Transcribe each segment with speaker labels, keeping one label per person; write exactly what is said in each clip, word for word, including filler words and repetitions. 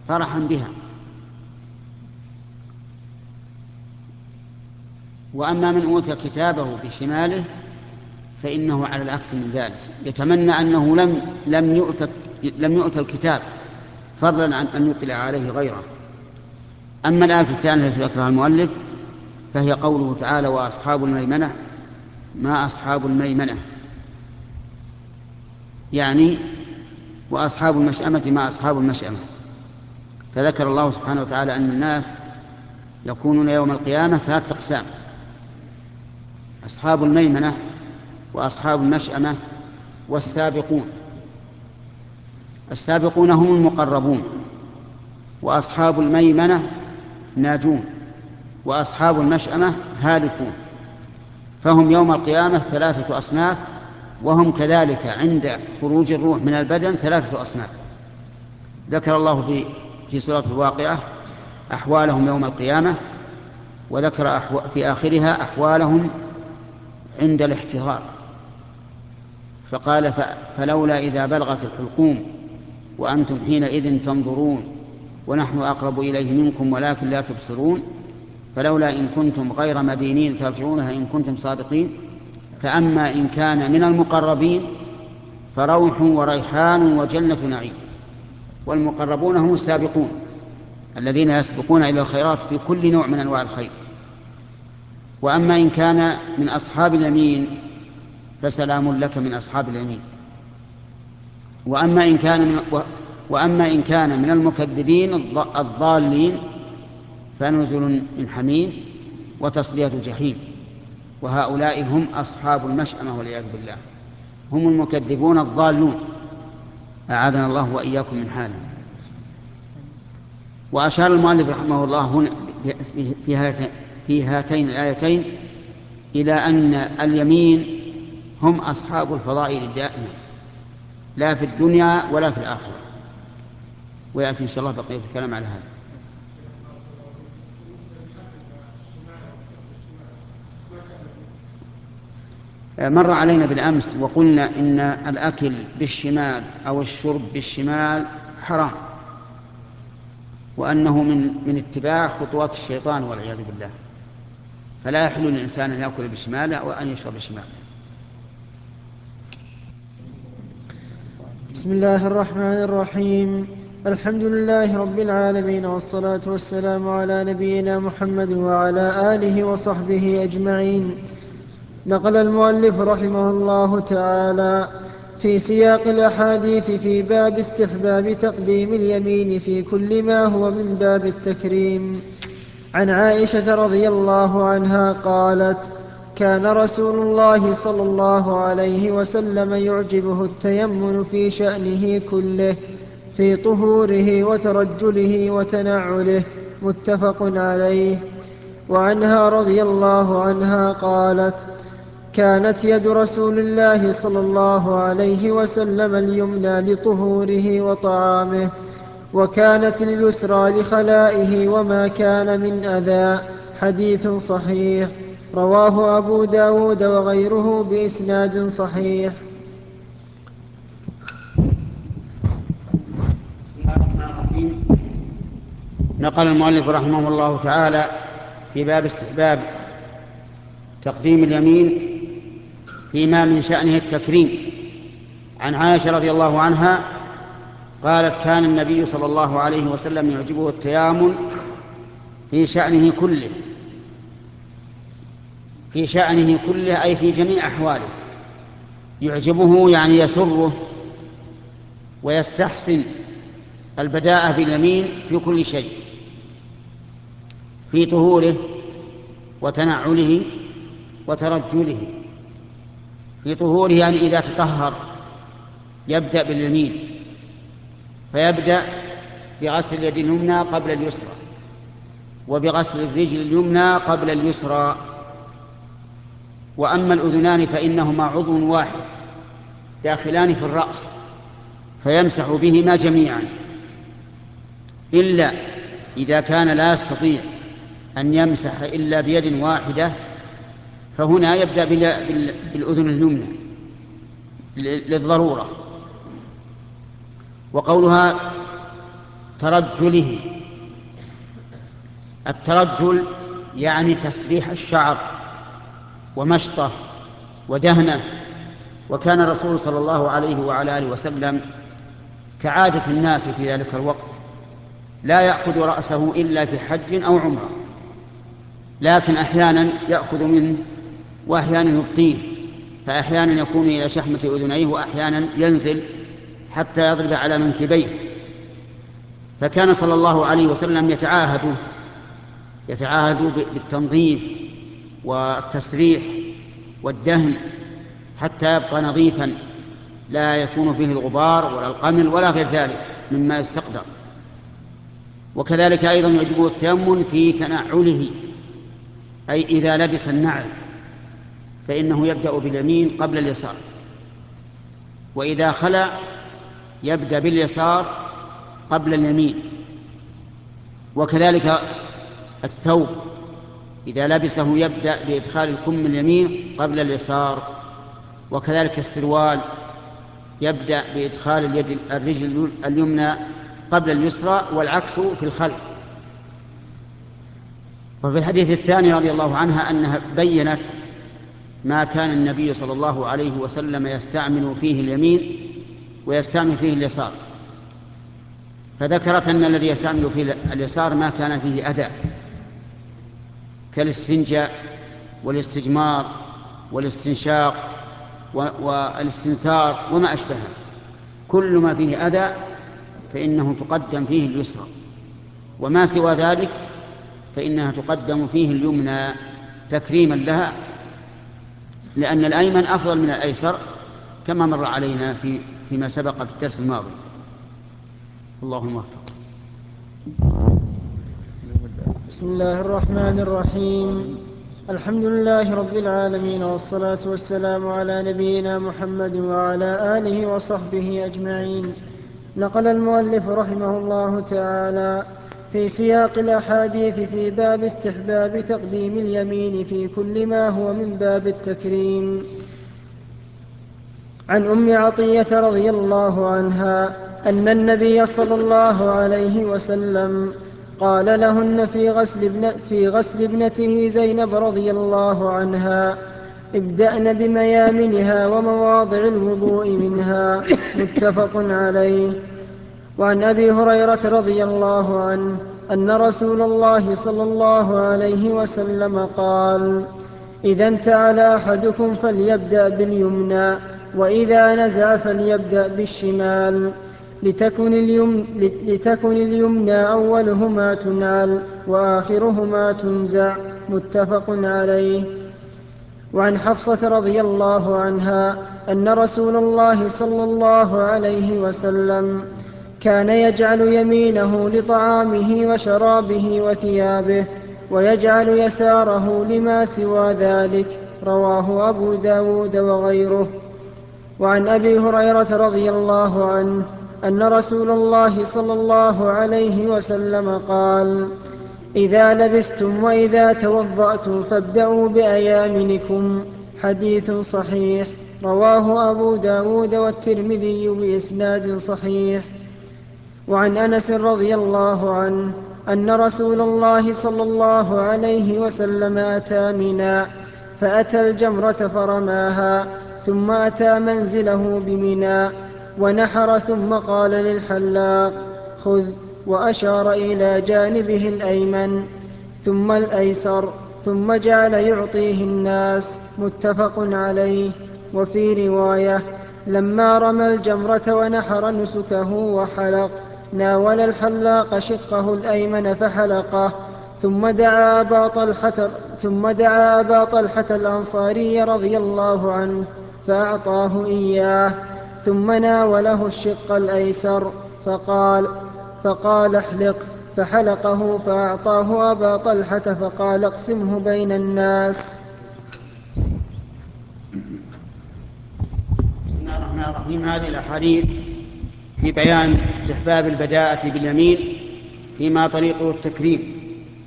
Speaker 1: فرحا بها. وأما من أوتي كتابه بشماله فإنه على العكس من ذلك، يتمنى أنه لم لم يؤت لم يؤت الكتاب فضلا عن أن يطلع عليه غيره. أما الآية الثانية التي ذكرها المؤلف فهي قوله تعالى: وأصحاب الميمنة ما أصحاب الميمنة، يعني وأصحاب المشأمة ما أصحاب المشأمة. فذكر الله سبحانه وتعالى أن الناس يكونون يوم القيامة ثلاثة أقسام: أصحاب الميمنة وأصحاب المشأمة والسابقون. السابقون هم المقربون، وأصحاب الميمنة ناجون، وأصحاب المشأمة هالكون. فهم يوم القيامة ثلاثة أصناف، وهم كذلك عند خروج الروح من البدن ثلاثة أصناف. ذكر الله في في سورة الواقعة أحوالهم يوم القيامة، وذكر في آخرها أحوالهم عند الاحتضار، فقال: فلولا إذا بلغت الحلقوم وأنتم حينئذ تنظرون ونحن أقرب إليه منكم ولكن لا تبصرون، فلولا إن كنتم غير مدينين ترجعونها إن كنتم صادقين. فأما إن كان من المقربين فروح وريحان وجنة نعيم. والمقربون هم السابقون الذين يسبقون إلى الخيرات في كل نوع من أنواع الخير. وأما إن كان من أصحاب اليمين فسلام لك من أصحاب اليمين. وأما إن كان من وأما إن كان من المكذبين الضالين فنزل من حميم وتصلية جحيم. وهؤلاء هم أصحاب المشأمة والعياذ بالله، هم المكذبون الضالون، أعاذنا الله وإياكم من حالهم. وأشار المؤلف رحمه الله هنا في هاتين الآيتين إلى أن اليمين هم أصحاب الفضائل الدائمة، لا في الدنيا ولا في الآخرة. ويأتي إن شاء الله بقية الكلام على هذا. مر علينا بالأمس وقلنا إن الأكل بالشمال أو الشرب بالشمال حرام، وأنه من من اتباع خطوات الشيطان والعياذ بالله، فلا يحل للإنسان أن يأكل بشماله وأن يشرب بشماله.
Speaker 2: بسم الله الرحمن الرحيم. الحمد لله رب العالمين، والصلاة والسلام على نبينا محمد وعلى آله وصحبه أجمعين. نقل المؤلف رحمه الله تعالى في سياق الأحاديث في باب استحباب تقديم اليمين في كل ما هو من باب التكريم عن عائشة رضي الله عنها قالت: كان رسول الله صلى الله عليه وسلم يعجبه التيمن في شأنه كله، في طهوره وترجله وتنعله. متفق عليه. وعنها رضي الله عنها قالت: كانت يد رسول الله صلى الله عليه وسلم اليمنى لطهوره وطعامه، وكانت اليسرى لخلائه وما كان من أذى. حديث صحيح رواه أبو داود وغيره بإسناد صحيح.
Speaker 1: نقل المؤلف رحمه الله تعالى في باب استحباب تقديم اليمين فيما من شأنه التكريم عن عائشة رضي الله عنها قالت: كان النبي صلى الله عليه وسلم يعجبه التيامن في شأنه كله. في شأنه كله أي في جميع أحواله. يعجبه يعني يسره ويستحسن البداءة باليمين في كل شيء، في طهوره وتنعله وترجله. في طهوره يعني إذا تطهر يبدأ باليمين، فيبدأ بغسل اليد اليمنى قبل اليسرى، وبغسل الرجل اليمنى قبل اليسرى. وأما الأذنان فإنهما عضو واحد داخلان في الرأس، فيمسح بهما جميعا، إلا إذا كان لا يستطيع أن يمسح إلا بيد واحدة، فهنا يبدأ بالأذن اليمنى للضرورة. وقولها ترجله. الترجل يعني تسريح الشعر ومشطه ودهنه. وكان الرسول صلى الله عليه وعلى آله وسلم كعادة الناس في ذلك الوقت لا يأخذ رأسه إلا في حج أو عمرة، لكن أحيانا يأخذ منه وأحيانا يبقيه، فأحيانا يكون إلى شحمة أذنيه وأحيانا ينزل حتى يضرب على منكبيه. فكان صلى الله عليه وسلم يتعاهد يتعاهد بالتنظيف والتسريح والدهن حتى يبقى نظيفا لا يكون فيه الغبار ولا القمل ولا غير ذلك مما يستقدر. وكذلك أيضا يجب التيمم في تنعله، أي إذا لبس النعل فإنه يبدأ باليمين قبل اليسار، وإذا خلع يبدأ باليسار قبل اليمين. وكذلك الثوب إذا لبسه يبدأ بإدخال الكم اليمين قبل اليسار، وكذلك السروال يبدأ بإدخال اليد الرجل اليمنى قبل اليسرى، والعكس في الخلف. وفي الحديث الثاني رضي الله عنها أنها بيّنت ما كان النبي صلى الله عليه وسلم يستعمل فيه اليمين ويستعمل فيه اليسار، فذكرت أن الذي يستعمل فيه اليسار ما كان فيه أذى كالاستنجاء والاستجمار والاستنشاق والاستنثار وما أشبهه، كل ما فيه أذى فإنه تقدم فيه اليسرى، وما سوى ذلك فإنها تقدم فيه اليمنى تكريما لها، لأن الأيمن أفضل من الأيسر كما مر علينا في فيما سبق في الدرس الماضي. اللهم وفق.
Speaker 2: بسم الله الرحمن الرحيم. الحمد لله رب العالمين، والصلاة والسلام على نبينا محمد وعلى آله وصحبه أجمعين. نقل المؤلف رحمه الله تعالى في سياق الأحاديث في باب استحباب تقديم اليمين في كل ما هو من باب التكريم عن أم عطية رضي الله عنها أن النبي صلى الله عليه وسلم قال لهن في غسل, ابن في غسل ابنته زينب رضي الله عنها: ابدأن بميامنها ومواضع الوضوء منها. متفق عليه. وعن أبي هريرة رضي الله عنه أن رسول الله صلى الله عليه وسلم قال: إذا انتعل أحدكم فليبدأ باليمنى، وإذا نزع فليبدأ بالشمال، لتكن, اليمن لتكن اليمنى أولهما تنعل وآخرهما تنزع. متفق عليه. وعن حفصة رضي الله عنها أن رسول الله صلى الله عليه وسلم كان يجعل يمينه لطعامه وشرابه وثيابه، ويجعل يساره لما سوى ذلك. رواه أبو داود وغيره. وعن أبي هريرة رضي الله عنه أن رسول الله صلى الله عليه وسلم قال: إذا لبستم وإذا توضأتم فابدأوا بأيامنكم. حديث صحيح. رواه أبو داود والترمذي بإسناد صحيح. وعن أنس رضي الله عنه أن رسول الله صلى الله عليه وسلم أتى منى فأتى الجمرة فرماها، ثم أتى منزله بمنى ونحر، ثم قال للحلاق: خذ، وأشار إلى جانبه الأيمن ثم الأيسر، ثم جعل يعطيه الناس. متفق عليه. وفي رواية: لما رمى الجمرة ونحر نسكه وحلق، ناول الحلاق شقه الأيمن فحلقه، ثم دعا أبا طلحة ثم دعا أبا طلحة الأنصاري رضي الله عنه فأعطاه إياه، ثم ناوله الشق الأيسر فقال فقال احلق، فحلقه فأعطاه أبا طلحة فقال: اقسمه بين الناس.
Speaker 1: بسم الله الرحمن الرحيم. هذه الأحاديث في بيان استحباب البداءة باليمين فيما طريقه التكريم،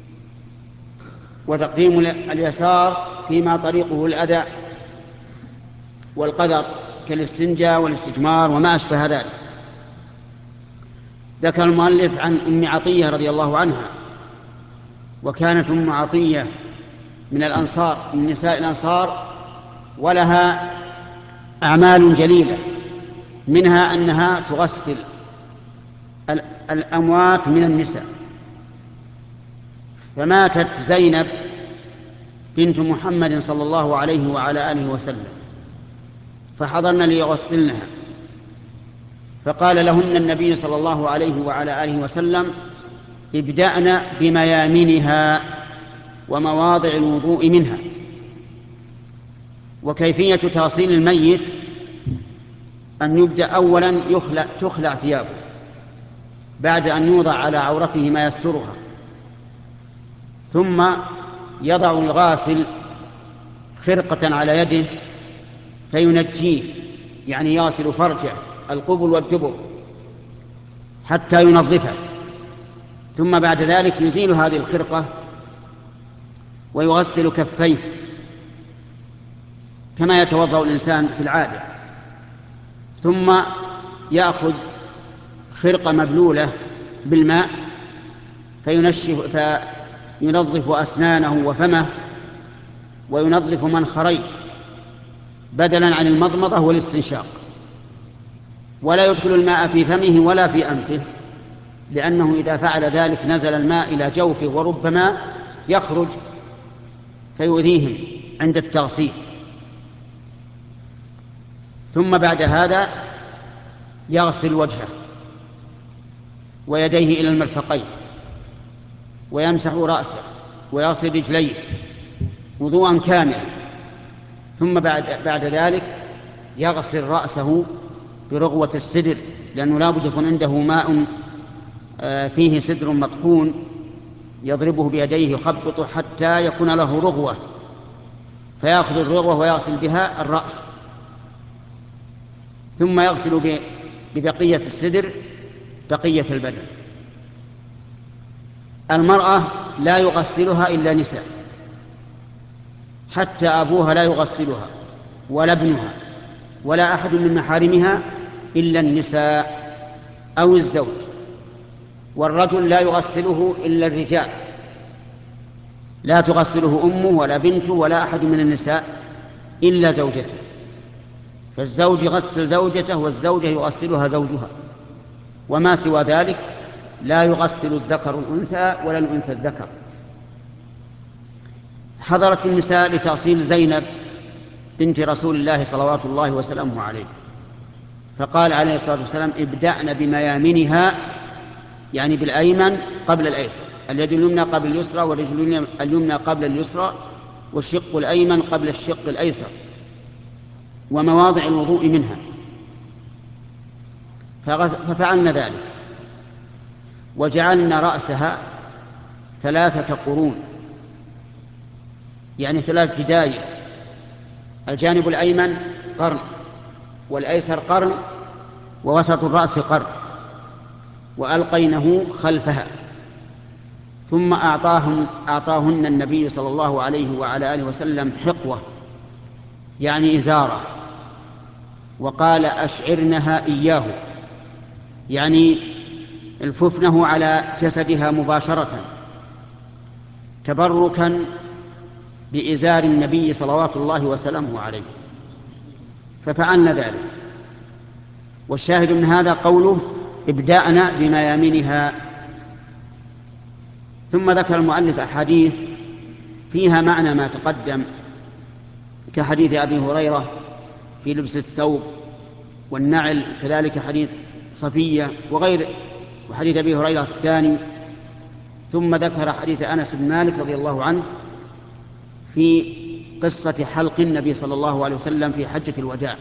Speaker 1: وتقديم اليسار فيما طريقه الأذى والقدر كالاستنجاء والاستجمار وما أشبه ذلك. ذكر المؤلف عن أم عطية رضي الله عنها، وكانت أم عطية من الأنصار، من نساء الأنصار، ولها أعمال جليلة، منها أنها تغسل الأموات من النساء. فماتت زينب بنت محمد صلى الله عليه وعلى آله وسلم، فحضرن ليغسلنها، فقال لهن النبي صلى الله عليه وعلى آله وسلم: ابدأن بميامنها ومواضع الوضوء منها. وكيفية تغسيل الميت أن يبدأ أولا يخلع تخلع ثيابه بعد أن يوضع على عورته ما يسترها، ثم يضع الغاسل خرقة على يده فينجيه، يعني يغسل فرجه القبل والدبر حتى ينظفه، ثم بعد ذلك يزيل هذه الخرقة ويغسل كفيه كما يتوضأ الإنسان في العادة، ثم يأخذ خرقة مبلولة بالماء فينشف فينظف أسنانه وفمه وينظف منخريه بدلا عن المضمضة والاستنشاق، ولا يدخل الماء في فمه ولا في أنفه، لأنه إذا فعل ذلك نزل الماء إلى جوفه وربما يخرج فيؤذيهم عند التغسيل. ثم بعد هذا يغسل وجهه ويديه إلى المرفقين ويمسح رأسه ويغسل رجليه وضوءا كاملا، ثم بعد, بعد ذلك يغسل رأسه برغوة السدر، لأنه لا بد يكون عنده ماء فيه سدر مطحون يضربه بيديه يخبطه حتى يكون له رغوة، فيأخذ الرغوة ويغسل بها الرأس، ثم يغسل ببقية السدر بقية البدن. المرأة لا يغسلها إلا نساء، حتى أبوها لا يغسلها ولا ابنها ولا أحد من محارمها إلا النساء أو الزوج. والرجل لا يغسله إلا الرجال، لا تغسله أمه ولا بنته ولا أحد من النساء إلا زوجته، فالزوج يغسل زوجته والزوجة يغسلها زوجها، وما سوى ذلك لا يغسل الذكر الأنثى ولا الأنثى الذكر. حضرت النساء لتغسيل زينب بنت رسول الله صلوات الله وسلامه عليه، فقال عليه الصلاة والسلام: ابدأن بميامنها، يعني بالأيمن قبل الأيسر، اليد اليمنى قبل اليسرى والرجل اليمنى قبل اليسرى والشق الأيمن قبل الشق الأيسر، ومواضع الوضوء منها. ففعلنا ذلك وجعلنا رأسها ثلاثة قرون، يعني ثلاث جدايل، الجانب الأيمن قرن والأيسر قرن ووسط الرأس قرن، وألقينه خلفها. ثم أعطاهم أعطاهن النبي صلى الله عليه وعلى آله وسلم حقوة، يعني إزارة، وقال: أشعرنها إياه، يعني الففنه على جسدها مباشرة تبركا بإزار النبي صلوات الله وسلامه عليه. ففعلنا ذلك. والشاهد من هذا قوله: ابدأنا بميامنها. ثم ذكر المؤلف أحاديث فيها معنى ما تقدم، كحديث أبي هريرة في لبس الثوب والنعل، كذلك حديث صفية وغير، وحديث أبي هريرة الثاني. ثم ذكر حديث أنس بن مالك رضي الله عنه في قصة حلق النبي صلى الله عليه وسلم في حجة الوداع،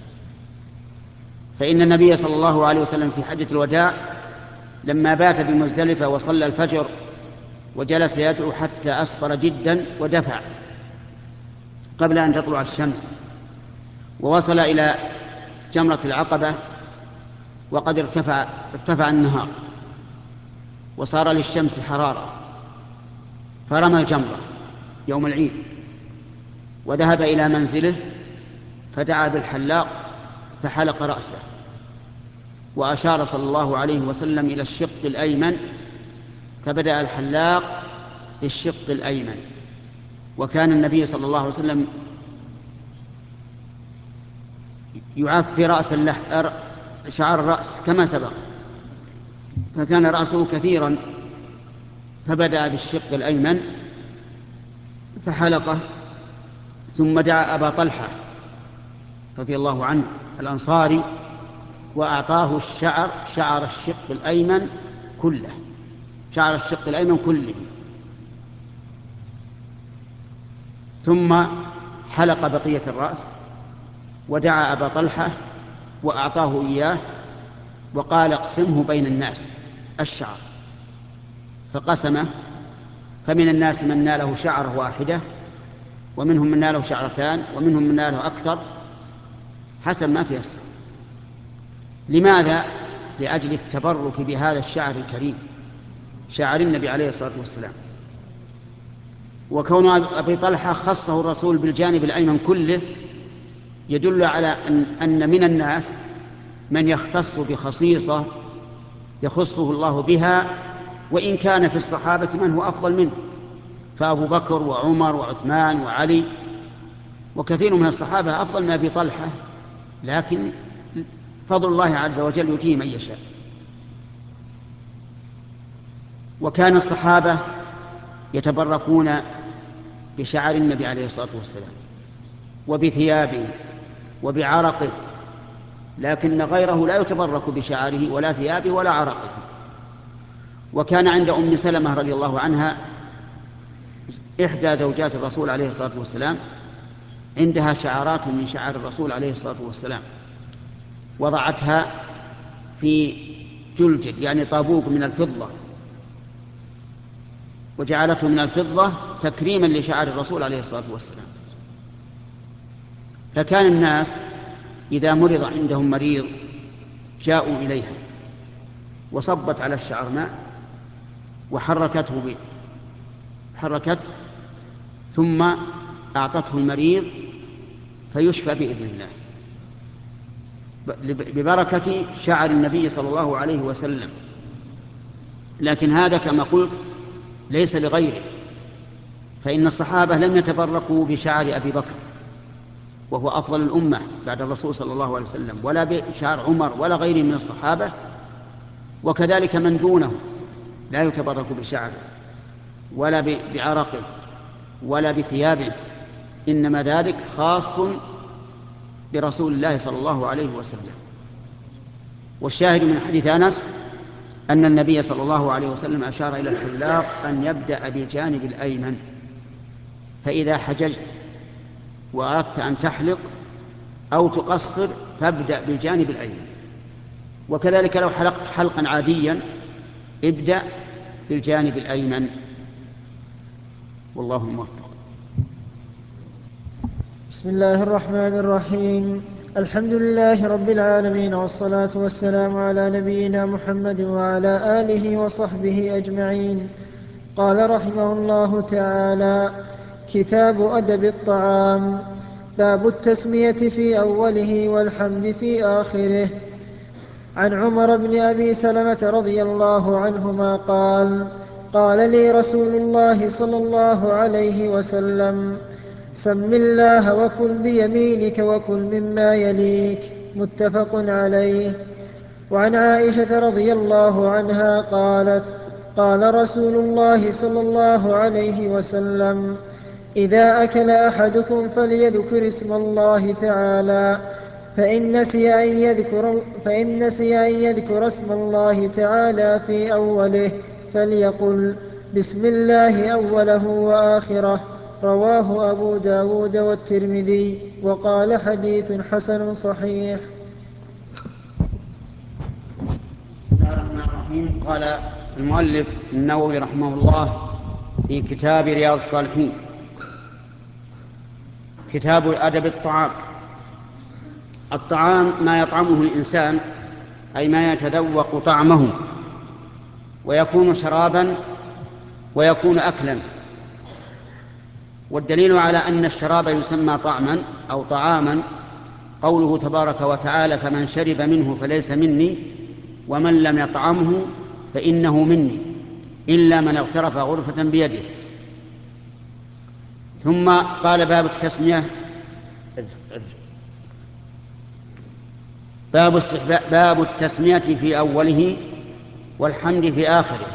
Speaker 1: فإن النبي صلى الله عليه وسلم في حجة الوداع لما بات بمزدلفة وصلى الفجر وجلس يدعو حتى أسفر جدا ودفع قبل أن تطلع الشمس، ووصل إلى جمرة العقبة وقد ارتفع, ارتفع النهار وصار للشمس حرارة، فرمى الجمرة يوم العيد وذهب إلى منزله فدعا بالحلاق فحلق رأسه، وأشار صلى الله عليه وسلم إلى الشق الأيمن، فبدأ الحلاق بالشق الأيمن. وكان النبي صلى الله عليه وسلم يعفي رأس اللح... شعر الرأس كما سبق، فكان رأسه كثيرا، فبدأ بالشق الأيمن فحلقه، ثم دعا أبا طلحة رضي الله عنه الأنصاري وأعطاه الشعر شعر الشق الأيمن كله، شعر الشق الأيمن كله، ثم حلق بقية الرأس ودعا أبا طلحة وأعطاه إياه وقال اقسمه بين الناس الشعر، فقسمه، فمن الناس من ناله شعرة واحدة، ومنهم من ناله شعرتان، ومنهم من ناله أكثر، حسب ما تيسر. لماذا؟ لأجل التبرك بهذا الشعر الكريم، شعر النبي عليه الصلاة والسلام. وكون أبي طلحة خصه الرسول بالجانب الأيمن كله يدل على أن, أن من الناس من يختص بخصيصة يخصه الله بها، وإن كان في الصحابة من هو أفضل منه، فأبو بكر وعمر وعثمان وعلي وكثير من الصحابة أفضل من أبي طلحة، لكن فضل الله عز وجل يؤتيه من يشاء. وكان الصحابة يتبركون بشعر النبي عليه الصلاة والسلام وبثيابه وبعرقه، لكن غيره لا يتبرك بشعره ولا ثيابه ولا عرقه. وكان عند أم سلمة رضي الله عنها إحدى زوجات الرسول عليه الصلاة والسلام عندها شعرات من شعر الرسول عليه الصلاة والسلام، وضعتها في جلجل يعني طابوق من الفضة، وجعلته من الفضة تكريما لشعر الرسول عليه الصلاة والسلام. فكان الناس إذا مرض عندهم مريض جاءوا إليها وصبت على الشعر ماء وحركته به حركت ثم أعطته المريض فيشفى بإذن الله ببركة شعر النبي صلى الله عليه وسلم. لكن هذا كما قلت ليس لغيره، فإن الصحابة لم يتبركوا بشعر أبي بكر وهو أفضل الأمة بعد الرسول صلى الله عليه وسلم، ولا بشعر عمر ولا غيره من الصحابة، وكذلك من دونه لا يتبرك بشعره ولا بعرقه ولا بثيابه، إنما ذلك خاص برسول الله صلى الله عليه وسلم. والشاهد من حديث أنس أن النبي صلى الله عليه وسلم أشار إلى الحلاق أن يبدأ بالجانب الأيمن، فإذا حججت وأردت أن تحلق أو تقصر فابدأ بالجانب الأيمن، وكذلك لو حلقت حلقا عاديا ابدأ بالجانب الأيمن، والله الموفق.
Speaker 2: بسم الله الرحمن الرحيم. الحمد لله رب العالمين، والصلاة والسلام على نبينا محمد وعلى آله وصحبه أجمعين. قال رحمه الله تعالى: كتاب أدب الطعام. باب التسمية في أوله والحمد في آخره. عن عمر بن أبي سلمة رضي الله عنهما قال: قال لي رسول الله صلى الله عليه وسلم: سم الله وكل بيمينك وكل مما يليك. متفق عليه. وعن عائشة رضي الله عنها قالت: قال رسول الله صلى الله عليه وسلم: إذا أكل أحدكم فليذكر اسم الله تعالى، فإن نسي أن يذكر, فإن نسي أن يذكر اسم الله تعالى في أوله فليقل بسم الله أوله وآخره. رواه أبو داود والترمذي، وقال حديث حسن صحيح.
Speaker 1: قال المؤلف النووي رحمه الله في كتاب رياض الصالحين: كتاب أدب الطعام. الطعام ما يطعمه الإنسان، أي ما يتذوق طعمه، ويكون شرابا ويكون أكلا. والدليل على أن الشراب يسمى طعما أو طعاما قوله تبارك وتعالى: فمن شرب منه فليس مني، ومن لم يطعمه فإنه مني إلا من اغترف غرفة بيده. ثم قال باب التسمية باب, باب التسمية في أوله والحمد في آخره.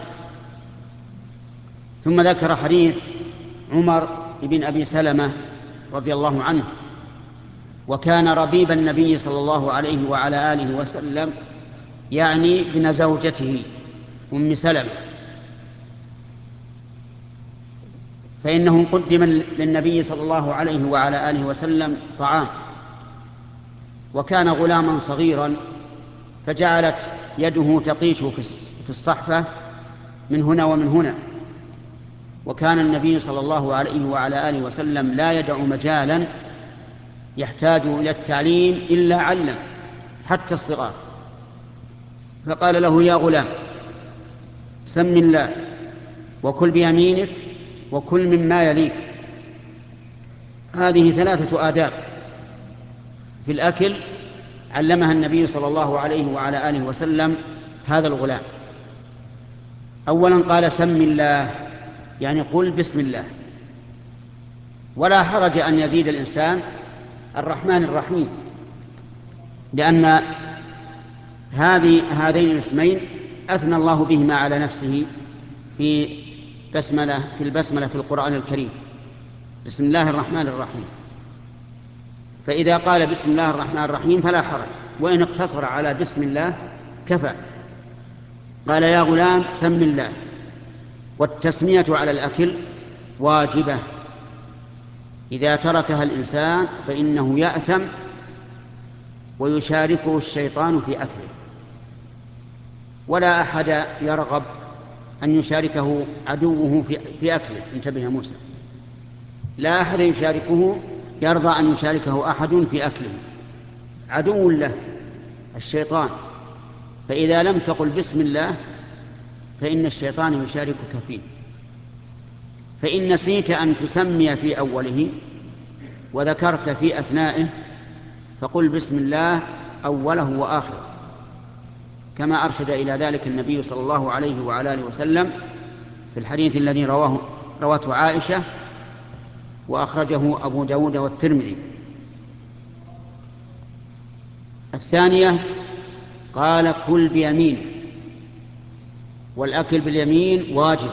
Speaker 1: ثم ذكر حديث عمر بن أبي سلمة رضي الله عنه، وكان ربيب النبي صلى الله عليه وعلى آله وسلم، يعني ابن زوجته أم سلمة، فإنه قدم للنبي صلى الله عليه وعلى آله وسلم طعام، وكان غلاما صغيرا، فجعلت يده تطيش في الصحفة من هنا ومن هنا. وكان النبي صلى الله عليه وعلى آله وسلم لا يدع مجالا يحتاج إلى التعليم إلا علم حتى الصغار، فقال له: يا غلام، سم الله وكل بيمينك وكل مما يليك. هذه ثلاثة آداب في الأكل علمها النبي صلى الله عليه وعلى آله وسلم هذا الغلام. أولا قال: سم الله، يعني قل بسم الله، ولا حرج أن يزيد الإنسان الرحمن الرحيم، لأن هذه هذين الاسمين أثنى الله بهما على نفسه في بسملة في البسملة في القرآن الكريم: بسم الله الرحمن الرحيم. فإذا قال بسم الله الرحمن الرحيم فلا حرج، وإن اقتصر على بسم الله كفى. قال: يا غلام، سم الله. والتسمية على الأكل واجبة، إذا تركها الإنسان فإنه يأثم ويشاركه الشيطان في أكله، ولا أحد يرغب أن يشاركه عدوه في أكله. انتبه يا موسى، لا أحد يشاركه يرضى أن يشاركه أحد في أكله، عدو له الشيطان. فإذا لم تقل بسم الله فإن الشيطان يشاركك فيه. فإن نسيت أن تسمي في أوله وذكرت في أثنائه فقل بسم الله أوله وآخره، كما أرشد إلى ذلك النبي صلى الله عليه وعلى آله وسلم في الحديث الذي رواه روته عائشة وأخرجه أبو داود والترمذي. الثانية قال: كل بيمينك. والأكل باليمين واجب،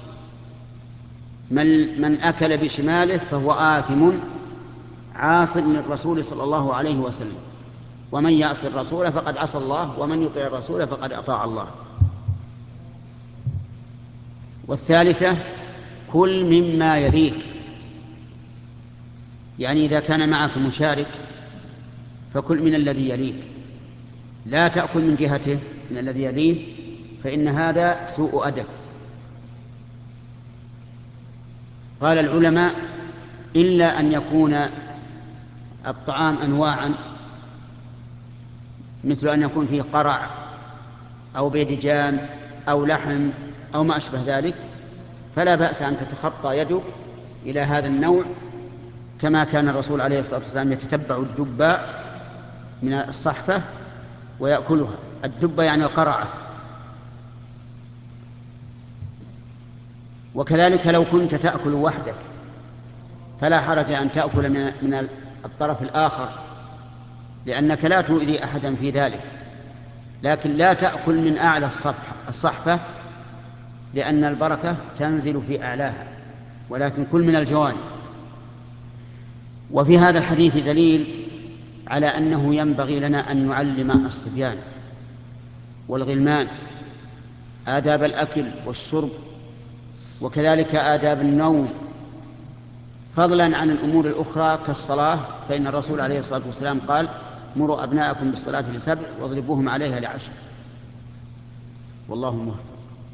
Speaker 1: من, من أكل بشماله فهو آثم عاص للرسول صلى الله عليه وسلم، ومن يعص الرسول فقد عصى الله، ومن يطيع الرسول فقد أطاع الله. والثالثة: كل مما يليك، يعني إذا كان معك مشارك فكل من الذي يليك، لا تأكل من جهته من الذي يليه، فإن هذا سوء أدب. قال العلماء: إلا أن يكون الطعام أنواعا، مثل أن يكون فيه قرع أو بيدجان أو لحم أو ما أشبه ذلك، فلا بأس أن تتخطى يدك إلى هذا النوع، كما كان الرسول عليه الصلاة والسلام يتتبع الدباء من الصحفة ويأكلها. الدبة يعني القرعة. وكذلك لو كنت تأكل وحدك فلا حرج أن تأكل من الطرف الآخر، لأنك لا تؤذي أحدا في ذلك، لكن لا تأكل من أعلى الصحفة لأن البركة تنزل في أعلاها، ولكن كل من الجوانب. وفي هذا الحديث دليل على أنه ينبغي لنا أن نعلم الصبيان والغلمان آداب الأكل والشرب، وكذلك آداب النوم، فضلا عن الأمور الأخرى كالصلاة، فإن الرسول عليه الصلاة والسلام قال: مروا أبناءكم بالصلاة لسبع واضربوهم عليها لعشر. والله موفق.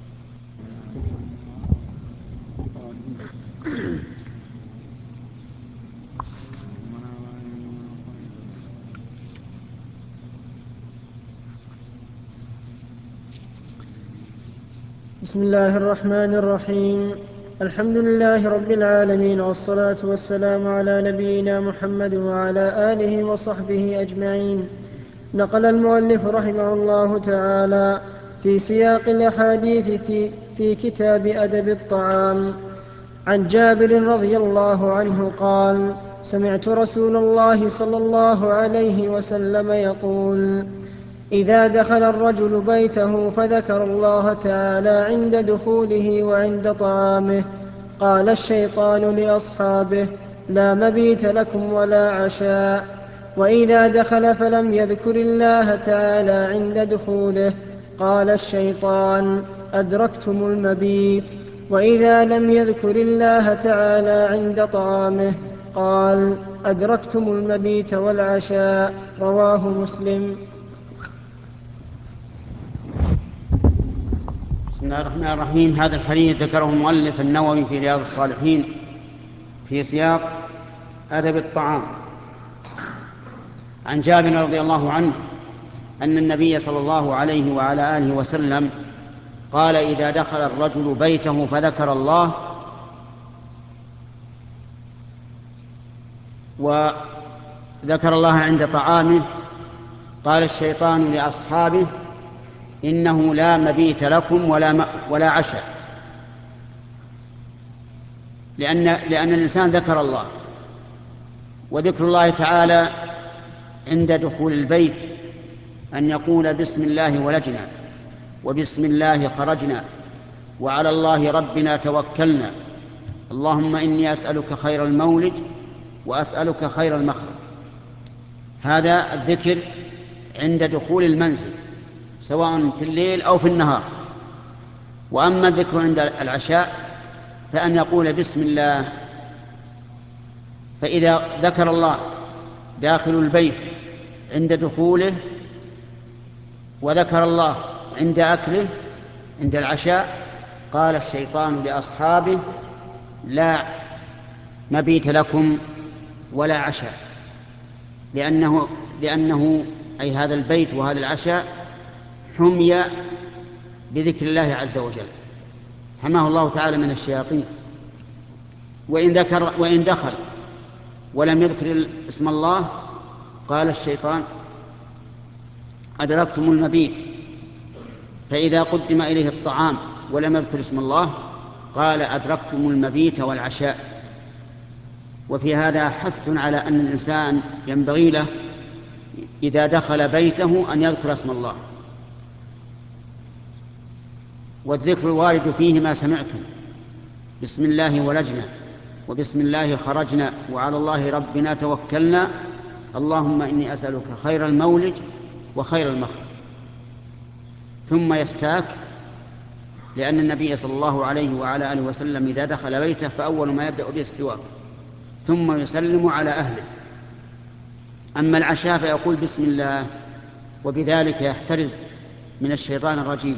Speaker 2: بسم الله الرحمن الرحيم. الحمد لله رب العالمين، والصلاة والسلام على نبينا محمد وعلى آله وصحبه أجمعين. نقل المؤلف رحمه الله تعالى في سياق الأحاديث في, في كتاب أدب الطعام عن جابر رضي الله عنه قال: سمعت رسول الله صلى الله عليه وسلم يقول: إذا دخل الرجل بيته فذكر الله تعالى عند دخوله وعند طعامه قال الشيطان لأصحابه: لا مبيت لكم ولا عشاء. وإذا دخل فلم يذكر الله تعالى عند دخوله قال الشيطان: أدركتم المبيت. وإذا لم يذكر الله تعالى عند طعامه قال: أدركتم المبيت والعشاء. رواه مسلم.
Speaker 1: بسم الله الرحمن الرحيم. هذا الحديث ذكره المؤلف النووي في رياض الصالحين في سياق أدب الطعام عن جابر رضي الله عنه أن النبي صلى الله عليه وعلى آله وسلم قال: إذا دخل الرجل بيته فذكر الله وذكر الله عند طعامه قال الشيطان لأصحابه: إنه لا مبيت لكم ولا, ولا عشاء. لأن, لأن الإنسان ذكر الله، وذكر الله تعالى عند دخول البيت أن يقول: بسم الله ولجنا، وبسم الله خرجنا، وعلى الله ربنا توكلنا، اللهم إني أسألك خير المولج وأسألك خير المخرج. هذا الذكر عند دخول المنزل سواء في الليل أو في النهار. وأما الذكر عند العشاء فأن يقول: بسم الله. فإذا ذكر الله داخل البيت عند دخوله وذكر الله عند أكله عند العشاء قال الشيطان لأصحابه: لا مبيت لكم ولا عشاء. لأنه, لأنه أي هذا البيت وهذا العشاء حمي بذكر الله عز وجل، حماه الله تعالى من الشياطين. وإن, ذكر وإن دخل ولم يذكر اسم الله قال الشيطان: أدركتم المبيت. فإذا قدم إليه الطعام ولم يذكر اسم الله قال: أدركتم المبيت والعشاء. وفي هذا حث على أن الإنسان ينبغي له إذا دخل بيته أن يذكر اسم الله. والذكر الوارد فيه ما سمعتم: بسم الله ولجنا، وبسم الله خرجنا، وعلى الله ربنا توكلنا، اللهم إني أسألك خير المولج وخير المخرج. ثم يستاك، لأن النبي صلى الله عليه وعلى آله وسلم إذا دخل بيته فأول ما يبدأ به السواك ثم يسلم على أهله. أما العشاء فيقول: بسم الله، وبذلك يحترز من الشيطان الرجيم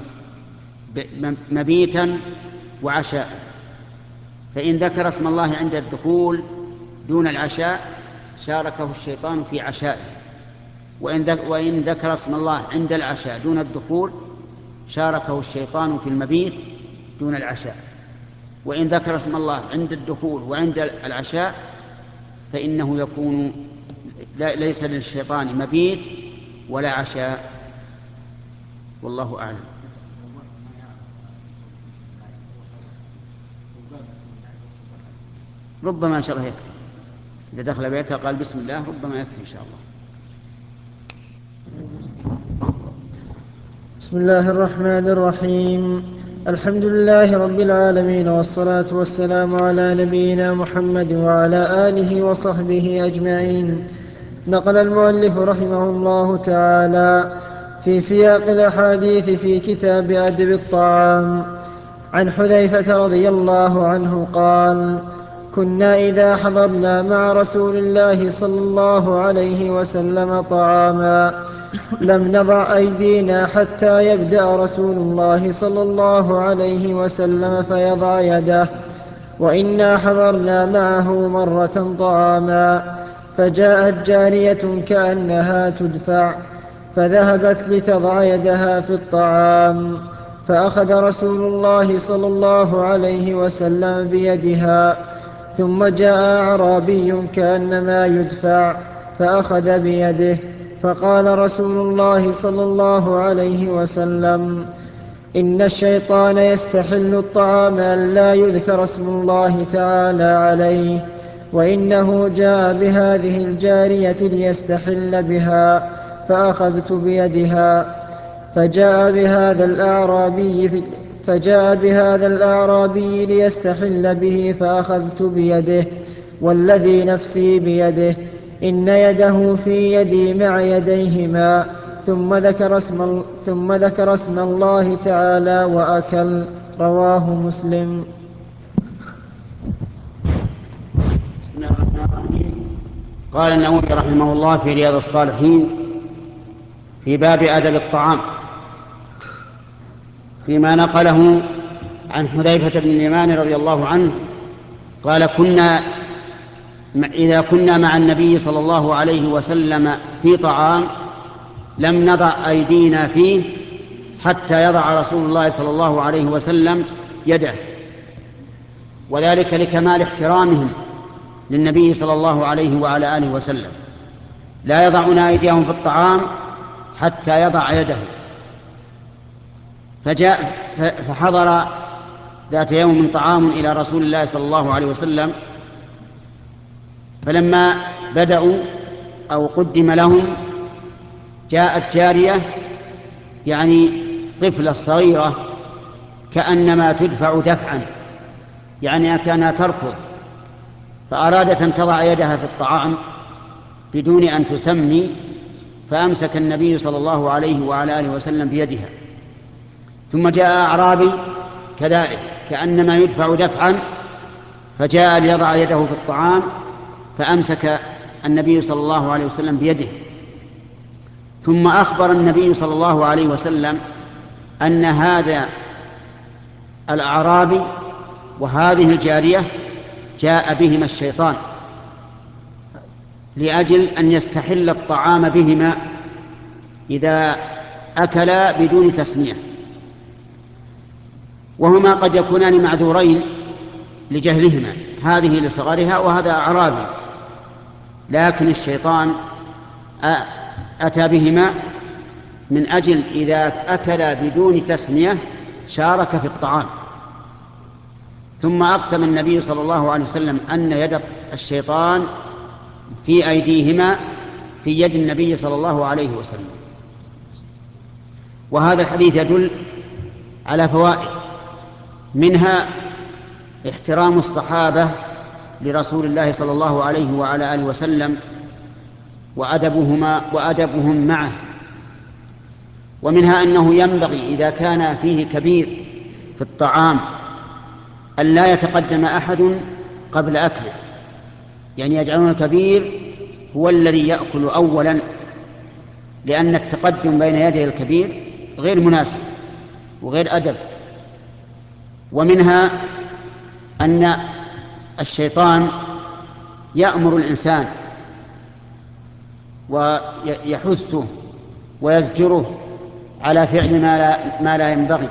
Speaker 1: مبيتا وعشاء. فإن ذكر اسم الله عند الدخول دون العشاء شاركه الشيطان في عشائه، وإن ذكر اسم الله عند العشاء دون الدخول شاركه الشيطان في المبيت دون العشاء. وإن ذكر اسم الله عند الدخول وعند العشاء فإنه يكون ليس للشيطان مبيت ولا عشاء، والله أعلم. ربما إن شاء الله يكفي، إذا دخل بيته قال بسم الله ربما يكفي إن شاء الله.
Speaker 2: بسم الله الرحمن الرحيم. الحمد لله رب العالمين، والصلاة والسلام على نبينا محمد وعلى آله وصحبه أجمعين. نقل المؤلف رحمه الله تعالى في سياق الأحاديث في كتاب أدب الطعام عن حذيفة رضي الله عنه قال: كنا إذا حضرنا مع رسول الله صلى الله عليه وسلم طعاما لم نضع أيدينا حتى يبدأ رسول الله صلى الله عليه وسلم فيضع يده، وإنا حضرنا معه مرة طعاما فجاءت جارية كأنها تدفع فذهبت لتضع يدها في الطعام، فأخذ رسول الله صلى الله عليه وسلم بيدها، ثم جاء أعرابي كأنما يدفع فأخذ بيده فقال رسول الله صلى الله عليه وسلم: إن الشيطان يستحل الطعام أن لا يذكر اسم الله تعالى عليه، وإنه جاء بهذه الجارية ليستحل بها فأخذت بيدها، فجاء بهذا الأعرابي في فجاء بهذا الأعرابي ليستحل به فأخذت بيده، والذي نفسي بيده إن يده في يدي مع يديهما، ثم ذكر اسم, ثم ذكر اسم الله تعالى وأكل. رواه مسلم.
Speaker 1: قال النووي رحمه الله في رياض الصالحين في باب أدب الطعام فيما نقله عن حذيفة بن اليمان رضي الله عنه قال: كنا إذا كنا مع النبي صلى الله عليه وسلم في طعام لم نضع أيدينا فيه حتى يضع رسول الله صلى الله عليه وسلم يده، وذلك لكمال احترامهم للنبي صلى الله عليه وعلى آله وسلم، لا يضعون أيديهم في الطعام حتى يضع يده. فجاء فحضر ذات يوم طعام إلى رسول الله صلى الله عليه وسلم، فلما بدأوا أو قدم لهم جاءت جارية يعني طفلة صغيرة كأنما تدفع دفعا، يعني كانها تركض، فأرادت أن تضع يدها في الطعام بدون أن تسمي، فأمسك النبي صلى الله عليه وعلى آله وسلم بيدها. ثم جاء أعرابي كذلك كأنما يدفع دفعا، فجاء ليضع يده في الطعام فأمسك النبي صلى الله عليه وسلم بيده. ثم أخبر النبي صلى الله عليه وسلم أن هذا الأعرابي وهذه الجارية جاء بهما الشيطان لأجل أن يستحل الطعام بهما إذا أكلا بدون تسمية، وهما قد يكونان معذورين لجهلهما، هذه لصغرها وهذا أعرابي، لكن الشيطان أتى بهما من أجل إذا أكل بدون تسمية شارك في الطعام. ثم أقسم النبي صلى الله عليه وسلم أن يد الشيطان في أيديهما في يد النبي صلى الله عليه وسلم. وهذا الحديث يدل على فوائد، منها احترام الصحابة لرسول الله صلى الله عليه وعلى آله وسلم وأدبهما وأدبهم معه، ومنها أنه ينبغي إذا كان فيه كبير في الطعام أن لا يتقدم أحد قبل أكله، يعني يجعلون الكبير هو الذي يأكل أولا، لأن التقدم بين يدي الكبير غير مناسب وغير أدب. ومنها أن الشيطان يأمر الإنسان ويحثه ويزجره على فعل ما لا, ما لا ينبغي.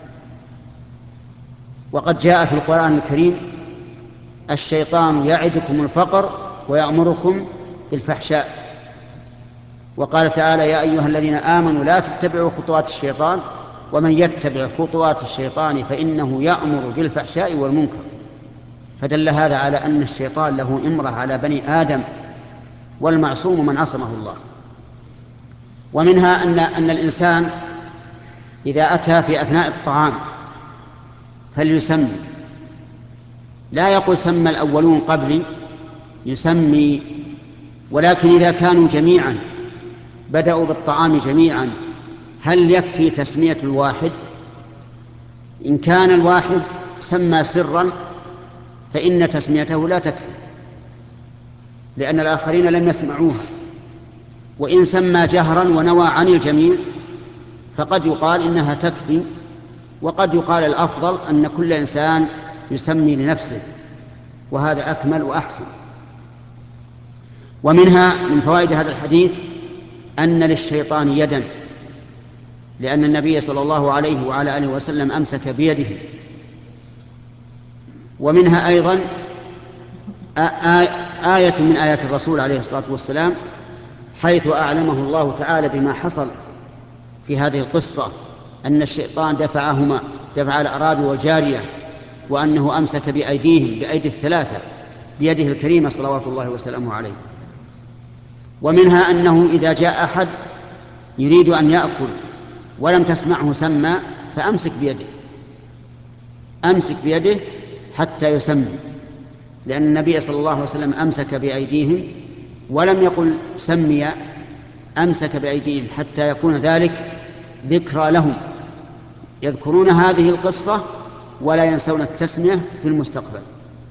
Speaker 1: وقد جاء في القرآن الكريم: الشيطان يعدكم الفقر ويأمركم بالفحشاء. وقال تعالى: يا أيها الذين آمنوا لا تتبعوا خطوات الشيطان ومن يتبع خطوات الشيطان فإنه يأمر بالفحشاء والمنكر. فدل هذا على أن الشيطان له إمرة على بني آدم، والمعصوم من عصمه الله. ومنها أن, أن الإنسان إذا أتى في أثناء الطعام فليسمي، لا يقول سمى الأولون قبلي، يسمي. ولكن إذا كانوا جميعا بدأوا بالطعام جميعا هل يكفي تسمية الواحد؟ إن كان الواحد سمى سرا فإن تسميته لا تكفي، لأن الآخرين لم يسمعوها. وإن سمى جهرا ونوى عن الجميع فقد يقال إنها تكفي، وقد يقال الأفضل أن كل إنسان يسمي لنفسه، وهذا أكمل وأحسن. ومنها من فوائد هذا الحديث أن للشيطان يدا، لأن النبي صلى الله عليه وعلى آله وسلم أمسك بيده. ومنها أيضا آية من آيات الرسول عليه الصلاة والسلام حيث أعلمه الله تعالى بما حصل في هذه القصة، أن الشيطان دفعهما دفع الأعرابي والجارية، وأنه أمسك بأيديهم بأيدي الثلاثة بيده الكريمة صلوات الله وسلامه عليه. ومنها أنه إذا جاء أحد يريد أن يأكل ولم تسمعه سمى فأمسك بيده أمسك بيده حتى يسمي، لأن النبي صلى الله عليه وسلم أمسك بأيديهم ولم يقل سمي، أمسك بأيديهم حتى يكون ذلك ذكرى لهم، يذكرون هذه القصة ولا ينسون التسمية في المستقبل.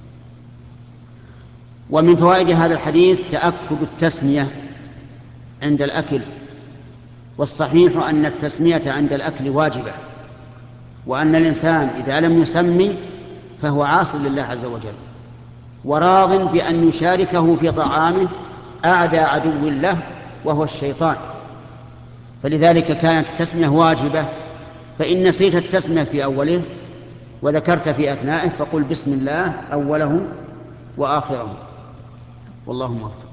Speaker 1: ومن فوائد هذا الحديث تأكد التسمية عند الأكل، والصحيح أن التسمية عند الأكل واجبة، وأن الإنسان إذا لم يسمي فهو عاص لله عز وجل، وراض بأن يشاركه في طعامه أعدى عدو له وهو الشيطان، فلذلك كانت التسمية واجبة. فإن نسيت التسمية في أوله وذكرت في أثنائه فقل بسم الله أوله وآخره، والله موفق.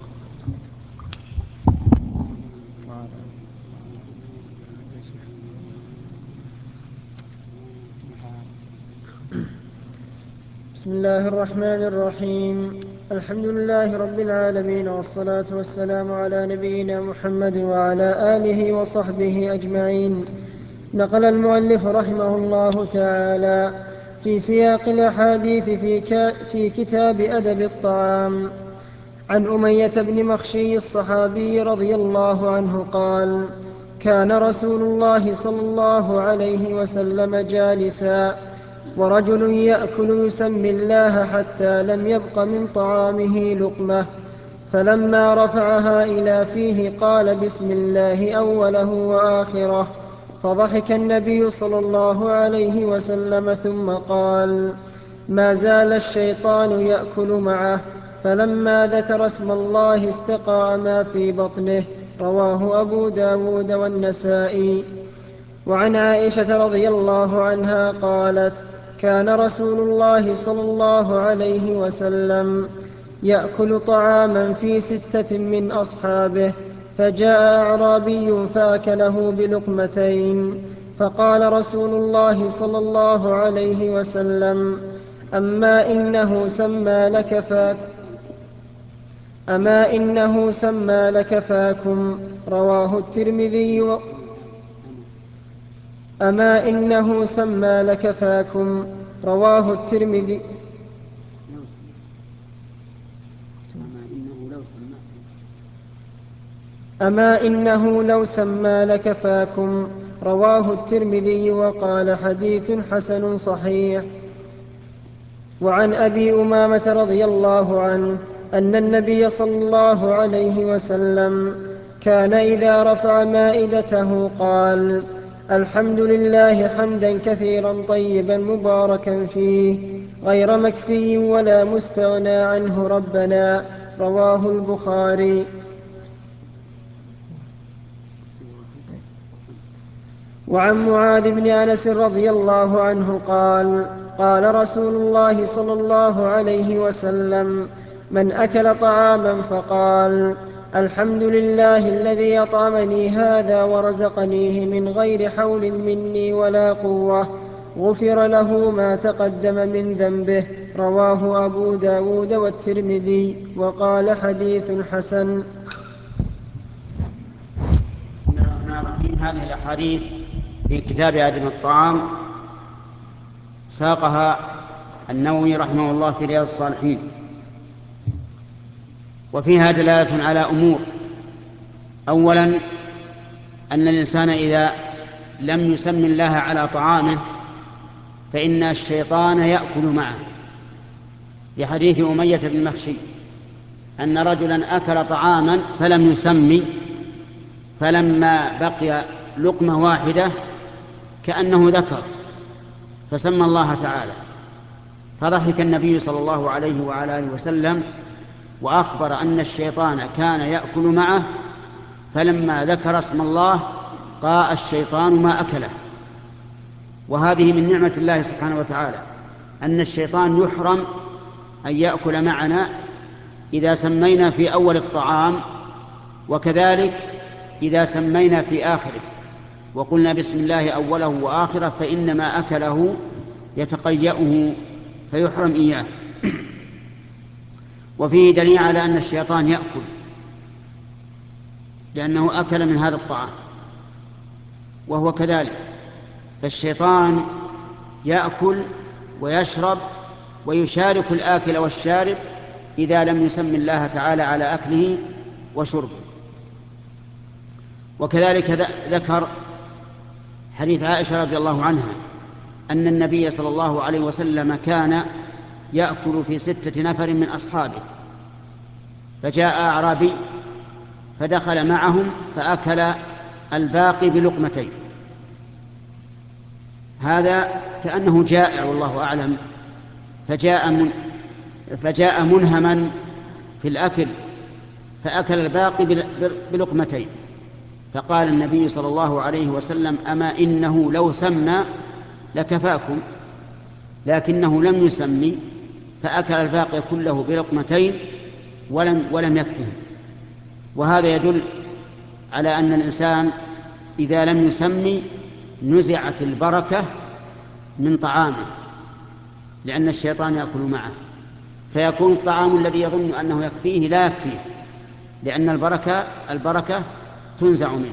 Speaker 2: بسم الله الرحمن الرحيم. الحمد لله رب العالمين، والصلاة والسلام على نبينا محمد وعلى آله وصحبه أجمعين. نقل المؤلف رحمه الله تعالى في سياق الأحاديث في, في كتاب أدب الطعام عن أمية بن مخشي الصحابي رضي الله عنه قال: كان رسول الله صلى الله عليه وسلم جالسا ورجل يأكل يسمي الله حتى لم يبق من طعامه لقمة، فلما رفعها إلى فيه قال بسم الله أوله وآخره، فضحك النبي صلى الله عليه وسلم ثم قال: ما زال الشيطان يأكل معه، فلما ذكر اسم الله استقى ما في بطنه. رواه أبو داود والنسائي. وعن عائشة رضي الله عنها قالت: كان رسول الله صلى الله عليه وسلم يأكل طعاما في ستة من أصحابه، فجاء أعرابي فأكله بلقمتين، فقال رسول الله صلى الله عليه وسلم: أما إنه سمى لك فاك أما إنه سمى لك فاكم. رواه الترمذي و... أما إنه سمى لك فاكم. رواه الترمذي أما إنه لو سمى لك فاكم. رواه الترمذي وقال حديث حسن صحيح. وعن أبي أمامة رضي الله عنه أن النبي صلى الله عليه وسلم كان إذا رفع مائدته قال: الحمد لله حمدا كثيرا طيبا مباركا فيه، غير مكفي ولا مستغنى عنه ربنا. رواه البخاري. وعن معاذ بن أنس رضي الله عنه قال: قال رسول الله صلى الله عليه وسلم: من أكل طعاما فقال: الحمد لله الذي أطعمني هذا ورزقنيه من غير حول مني ولا قوة، غفر له ما تقدم من ذنبه. رواه أبو داود والترمذي وقال حديث حسن.
Speaker 1: بسم الله الرحمن الرحيم. هذه الأحاديث في كتاب أدب الطعام ساقها النووي رحمه الله في رياض الصالحين، وفيها دلالة على أمور. أولا أن الإنسان إذا لم يسم الله على طعامه فإن الشيطان يأكل معه، لحديث أمية بن مخشي أن رجلا أكل طعاما فلم يسمي، فلما بقي لقمة واحدة كأنه ذكر فسمى الله تعالى، فضحك النبي صلى الله عليه وعلى آله وسلم وأخبر أن الشيطان كان يأكل معه، فلما ذكر اسم الله قاء الشيطان ما أكله. وهذه من نعمة الله سبحانه وتعالى أن الشيطان يحرم أن يأكل معنا إذا سمينا في أول الطعام، فإنه يأكل معنا، وكذلك إذا سمينا في آخره وقلنا بسم الله أوله وآخره فإنما أكله يتقيأه فيحرم إياه. وفيه دليل على أن الشيطان يأكل لأنه أكل من هذا الطعام، وهو كذلك، فالشيطان يأكل ويشرب ويشارك الآكل والشارب إذا لم يسم الله تعالى على أكله وشربه. وكذلك ذكر حديث عائشة رضي الله عنها أن النبي صلى الله عليه وسلم كان يأكل في ستة نفر من أصحابه، فجاء أعرابي فدخل معهم فأكل الباقي بلقمتين، هذا كأنه جائع والله أعلم، فجاء, من فجاء منهما في الأكل فأكل الباقي بلقمتين، فقال النبي صلى الله عليه وسلم أما إنه لو سمى لكفاكم، لكنه لم يسمي فأكل الباقي كله بلقمتين ولم, ولم يكفه. وهذا يدل على أن الإنسان إذا لم يسمي نزعت البركة من طعامه، لأن الشيطان يأكل معه، فيكون الطعام الذي يظن أنه يكفيه لا يكفيه، لأن البركة, البركة تنزع منه.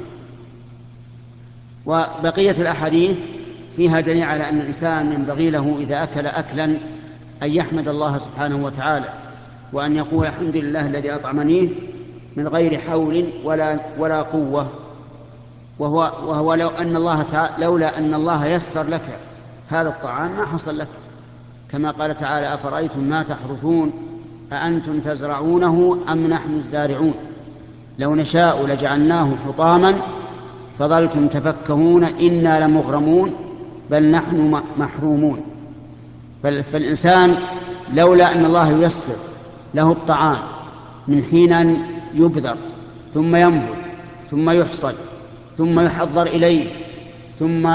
Speaker 1: وبقية الأحاديث فيها دليل على أن الإنسان ينبغي له إذا أكل أكلا أن يحمد الله سبحانه وتعالى، وأن يقول الحمد لله الذي أطعمنيه من غير حول ولا, ولا قوة، وهو, وهو لو أن الله تعالى لولا أن الله يسر لك هذا الطعام ما حصل لك، كما قال تعالى أفرأيتم ما تحرثون أأنتم تزرعونه أم نحن الزارعون لو نشاء لجعلناه حطاما فظلتم تفكهون إنا لمغرمون بل نحن محرومون. فالإنسان لولا أن الله ييسر له الطعام من حين أن يبذر ثم ينبت ثم يحصد ثم يحضر إليه ثم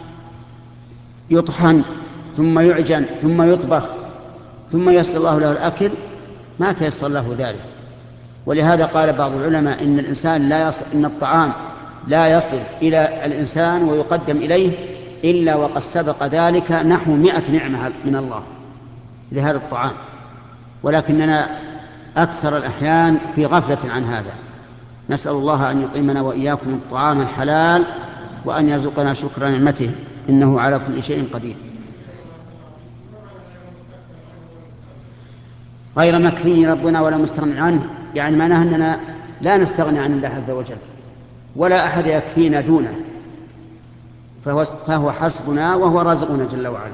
Speaker 1: يطحن ثم يعجن ثم يطبخ ثم ييسر الله له الأكل ما تيسر له ذلك. ولهذا قال بعض العلماء إن الإنسان لا يصل إن الطعام لا يصل إلى الإنسان ويقدم إليه إلا وقد سبق ذلك نحو مئة نعمة من الله لهذا الطعام، ولكننا أكثر الأحيان في غفلة عن هذا. نسأل الله أن يطعمنا وإياكم الطعام الحلال وأن يرزقنا شكر نعمته إنه على كل شيء قدير. غير مكفي ربنا ولا مستغني عنه، يعني معناه أننا لا نستغني عن الله عز وجل ولا أحد يكفينا دونه، فهو, فهو حسبنا وهو رازقنا جل وعلا.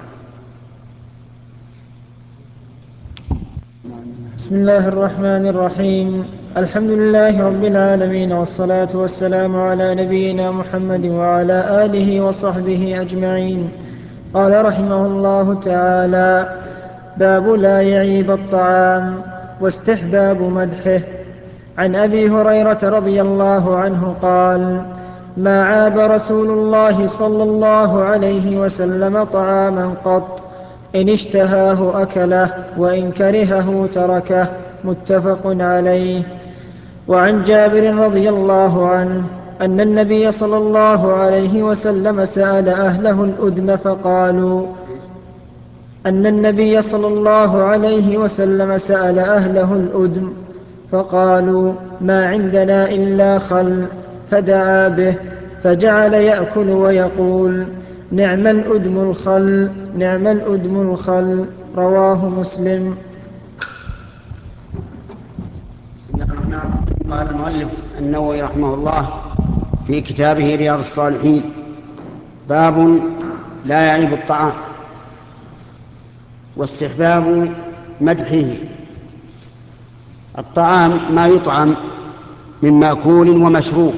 Speaker 2: بسم الله الرحمن الرحيم. الحمد لله رب العالمين، والصلاة والسلام على نبينا محمد وعلى آله وصحبه أجمعين. قال رحمه الله تعالى: باب لا يعيب الطعام واستحباب مدحه. عن أبي هريرة رضي الله عنه قال: ما عاب رسول الله صلى الله عليه وسلم طعاما قط، إن اشتهاه أكله وإن كرهه تركه، متفق عليه. وعن جابر رضي الله عنه أن النبي صلى الله عليه وسلم سأل أهله الأدم فقالوا أن النبي صلى الله عليه وسلم سأل أهله الأدم فقالوا ما عندنا إلا خل، فدعا به فجعل يأكل ويقول: نعم الأدم الخل، نعم الأدم الخل. رواه مسلم.
Speaker 1: قال المؤلف النووي رحمه الله في كتابه رياض الصالحين: باب لا يعيب الطعام واستحباب مدحه. الطعام ما يطعم من مأكول ومشروب،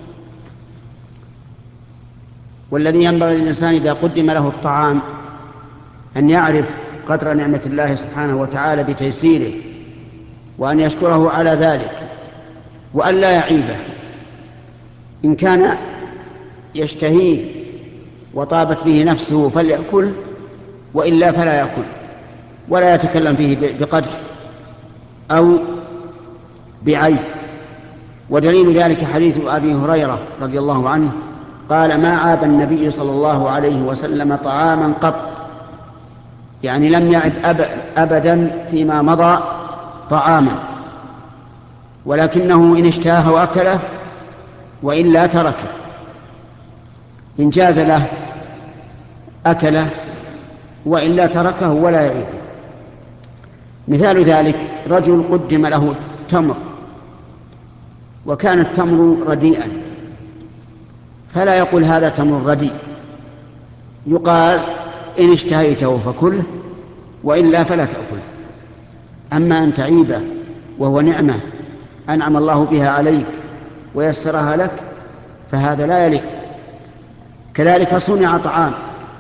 Speaker 1: والذي ينبغي للإنسان إذا قدم له الطعام أن يعرف قدر نعمة الله سبحانه وتعالى بتيسيره، وأن يشكره على ذلك، وأن لا يعيبه. إن كان يشتهيه وطابت به نفسه فليأكل، وإلا فلا يأكل، ولا يتكلم فيه بقدح أو بعيب، ودليل ذلك حديث أبي هريرة رضي الله عنه قال ما عاب النبي صلى الله عليه وسلم طعاما قط، يعني لم يعب أبدا فيما مضى طعاما، ولكنه إن اشتهاه وأكله وإلا تركه، إن جاز له أكله وإلا تركه ولا يعيبه. مثال ذلك رجل قدم له تمر وكان التمر رديئا، فلا يقول هذا تمر رديء، يقال إن اشتهيته فكله وإلا فلا تأكله. أما أن تعيبه وهو نعمة أنعم الله بها عليك ويسرها لك فهذا لا يليق. كذلك صنع طعام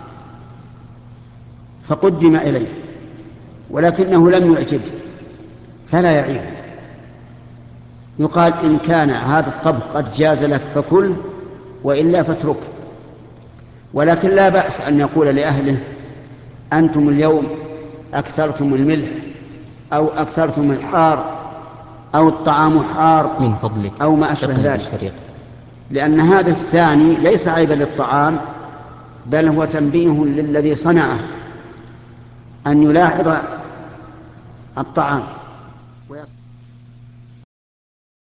Speaker 1: فقدم إليه ولكنه لم يعجبه فلا يعيبه، يقال إن كان هذا الطبخ قد جاز لك فكل وإلا فاتركه. ولكن لا بأس أن يقول لأهله أنتم اليوم أكثرتم الملح أو أكثرتم الحار أو الطعام حار
Speaker 3: من فضلك
Speaker 1: أو ما أشبه ذلك، لأن هذا الثاني ليس عيبا للطعام بل هو تنبيه للذي صنعه أن يلاحظ الطعام.